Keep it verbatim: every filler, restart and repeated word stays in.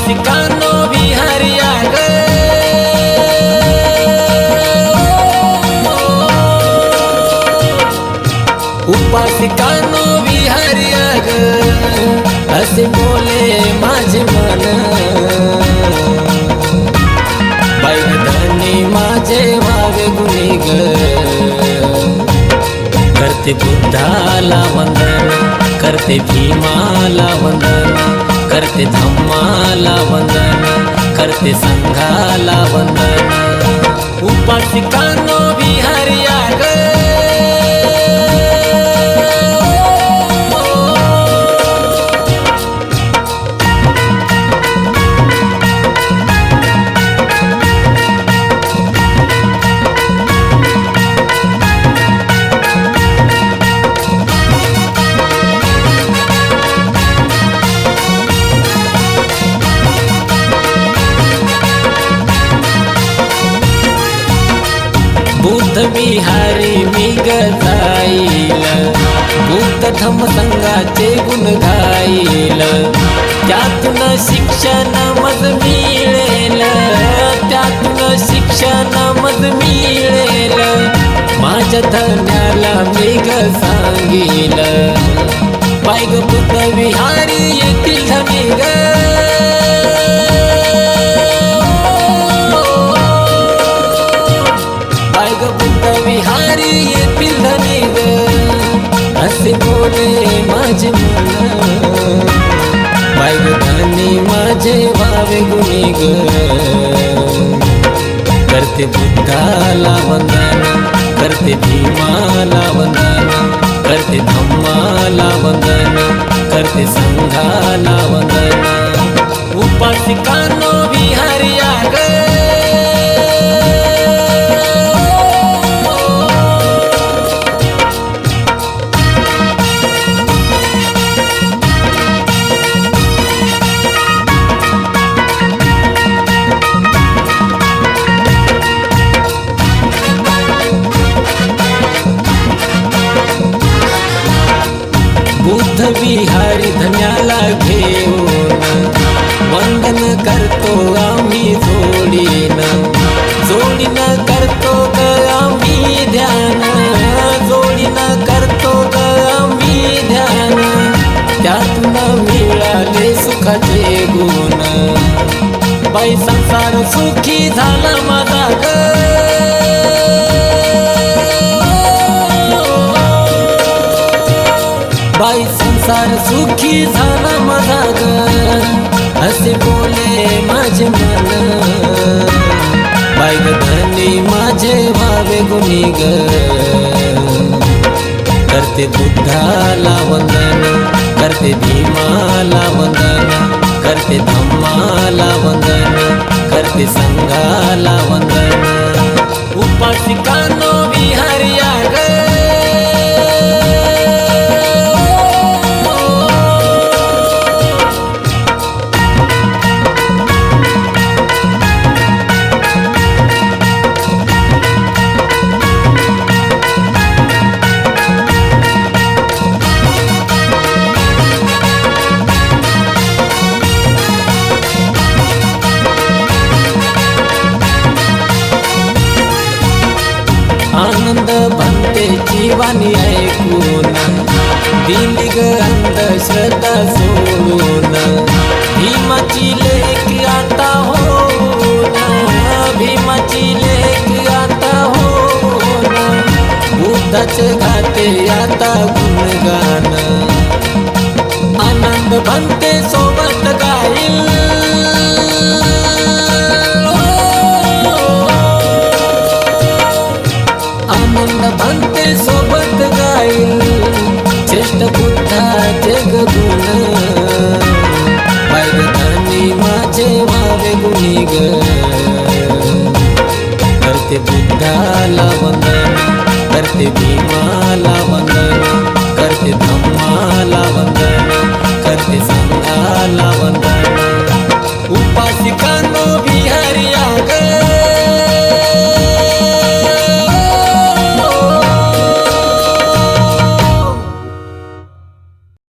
उपासिकांनो विहारिया ग, उपासिकांनो विहारिया ग, असे बोले माझे मन। बाईधनी माझे व्हावे गुणी ग, करते बुद्धाला वंदन, करते भीमाला वंदन, करते धम्माला वंदन, करते संघाला वंदन। उपासिकांनो विहारिया ग, बुद्ध विहारी मी ग जाईल, बुद्ध धम्म संघाचे गुण गाईल। त्यातून शिक्षण मज मिळेल, त्यातून शिक्षण मज मिळेल। माझ्या धन्याला मी ग सांगील, बाई ग बुद्ध विहारी येथील धनी ग, बुद्ध विहारी येथील धनी ग, असे बोले माझे मन। बाई ग धनी माझे व्हावे गुणी ग, करते बुद्धाला वंदन, करते भीमाला वंदन, करते धम्माला वंदन, करते संघाला वंदन। उपासिकांनो विहारिया ग, बुद्ध विहारी धन्याला घेऊन वंदन करतो आम्ही जोडीन, जोडीन करतो ग आम्ही ध्यान, जोडीन करतो ग आम्ही ध्यान। त्यातून मिळाले सुखाचे गुण, बाई संसार सुखी झाला माझा ग, बाई संसार सुखी झाला माझा ग, असे बोले माझे मन। बाई ग धनी माझे व्हावे गुणी ग, करते बुद्धाला वंदन, करते भीमाला वंदन, करते धम्माला वंदन, करते संघाला वंदन। उपासिकांनो विहारिया ग, आनंद भंतेची वाणी ऐकून, दिली ग अंधश्रद्धा सोडून। भीमाची लेक आता होऊन, भीमाची लेक आता होऊन। बुद्धाचे गाते आता गुणगान, आनंद भंते सोबत गाईल। आनंद भंते सोबत गाईल, श्रेष्ठ बुद्धाचे ग गुण। बाई ग धनी माझे व्हावे गुणी ग, करते बुद्धाला वंदन, करते भीमाला वंदन, करते धम्माला वंदन, करते संघाला वंदन। उपासिकांनो विहारिया